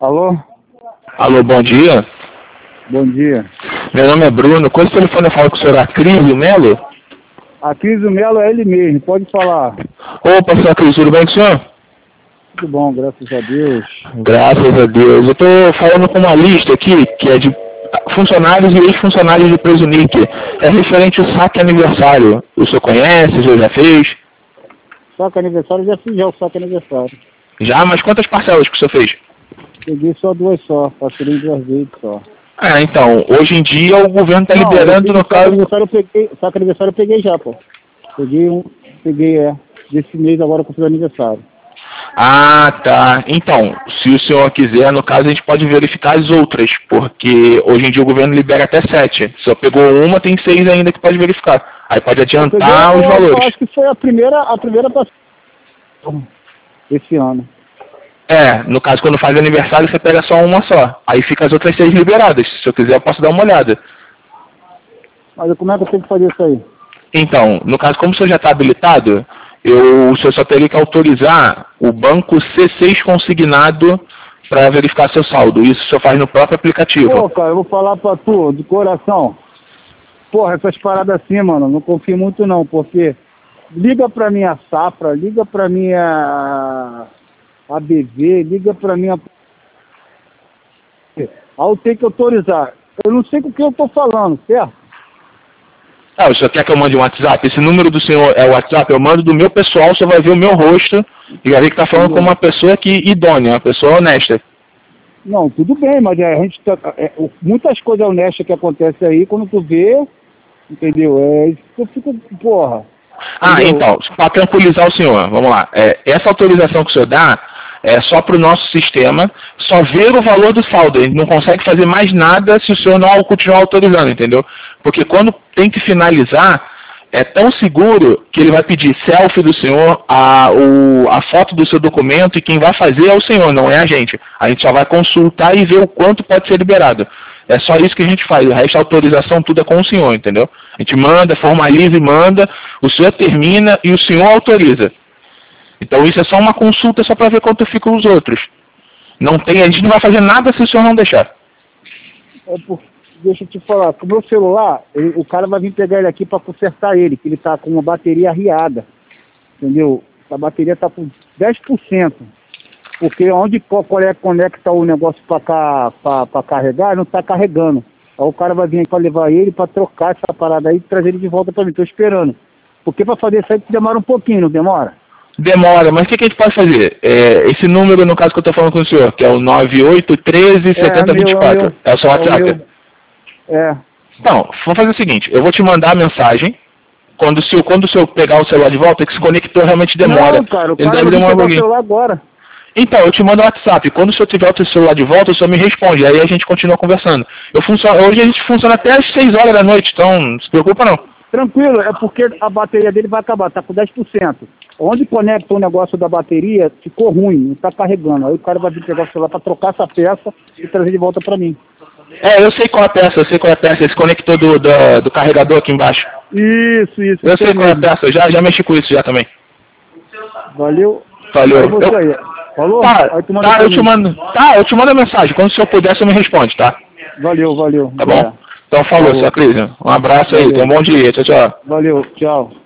Alô? Alô, bom dia. Bom dia. Meu nome é Bruno. Qual telefone eu falo com o senhor Acrísio Melo? Acrísio Melo é ele mesmo, pode falar. Opa, senhor Acrísio, tudo bem com o senhor? Tudo bom, graças a Deus. Graças a Deus. Eu estou falando com uma lista aqui, que é de funcionários e ex-funcionários de Presunic. É referente ao saque aniversário. O senhor conhece, o senhor já fez? Saque aniversário, já fiz já o saque aniversário. Já? Mas quantas parcelas que o senhor fez? Peguei só duas só, parcelei em 2 vezes só. Ah, então, hoje em dia o governo está liberando, no caso... Saque aniversário eu peguei já, pô. Peguei desse mês agora que eu fiz aniversário. Ah, tá. Então, se o senhor quiser, no caso, a gente pode verificar as outras, porque hoje em dia o governo libera até 7. Se o senhor pegou uma, tem 6 ainda que pode verificar. Aí pode adiantar os valores. Eu acho que foi a primeira esse ano. É, no caso, quando faz aniversário, você pega só uma só. Aí fica as outras 6 liberadas. Se eu quiser, eu posso dar uma olhada. Mas como é que eu tenho que fazer isso aí? Então, no caso, como o senhor já está habilitado, o senhor só teria que autorizar o banco C6 consignado para verificar seu saldo. Isso o senhor faz no próprio aplicativo. Pô, cara, eu vou falar pra tu, de coração. Porra, essas paradas assim, mano, não confio muito não, porque liga pra minha Safra, liga pra minha ABV, liga pra minha... Aí eu tenho que autorizar. Eu não sei com o que eu tô falando, certo? Ah, o senhor quer que eu mande um WhatsApp? Esse número do senhor é o WhatsApp? Eu mando do meu pessoal, o senhor vai ver o meu rosto e vai ver que está falando com uma pessoa idônea, uma pessoa honesta. Não, tudo bem, mas a gente tá, muitas coisas honestas que acontecem aí, quando tu vê, entendeu? É isso que eu fico, porra. Ah, Entendeu? então, para tranquilizar o senhor, vamos lá. Essa autorização que o senhor dá é só para o nosso sistema, só ver o valor do saldo. Ele não consegue fazer mais nada se o senhor não continuar autorizando, entendeu? Porque quando tem que finalizar, é tão seguro que ele vai pedir selfie do senhor, a foto do seu documento, e quem vai fazer é o senhor, não é a gente. A gente só vai consultar e ver o quanto pode ser liberado. É só isso que a gente faz. O resto da autorização tudo é com o senhor, entendeu? A gente manda, formaliza e manda, o senhor termina e o senhor autoriza. Então isso é só uma consulta só para ver quanto ficam os outros. Não tem, a gente não vai fazer nada se o senhor não deixar. Deixa eu te falar, com o meu celular, o cara vai vir pegar ele aqui para consertar ele, que ele tá com uma bateria arriada, entendeu? A bateria tá com 10%, porque onde conecta o negócio para carregar, não tá carregando. Aí o cara vai vir aqui para levar ele, para trocar essa parada aí e trazer ele de volta para mim, tô esperando. Porque para fazer isso aí demora um pouquinho, não demora? Demora, mas o que a gente pode fazer? Esse número, no caso que eu estou falando com o senhor, que é o 98137024, é o seu WhatsApp? Então, vamos fazer o seguinte, eu vou te mandar a mensagem, quando o senhor pegar o celular de volta, que se conectou realmente demora. Não, cara, o ele cara deve demorar um vai pegar o pouquinho. celular agora. Então, eu te mando o WhatsApp, quando o senhor tiver o seu celular de volta, o senhor me responde, aí a gente continua conversando. Hoje a gente funciona até às 6 horas da noite, então não se preocupa não. Tranquilo, é porque a bateria dele vai acabar, tá com 10%. Onde conecta o negócio da bateria, ficou ruim, não tá carregando. Aí o cara vai vir pegar o celular para trocar essa peça e trazer de volta para mim. Eu sei qual é a peça, esse conector do carregador aqui embaixo. Isso. Eu sei qual é a peça, eu já mexi com isso já também. Valeu. Falou. Falou? Eu te mando a mensagem, quando o senhor puder, você me responde, tá? Valeu. Tá bom? Então falou, senhor Cris. Um abraço aí, tenha um bom dia, tchau. Valeu, tchau.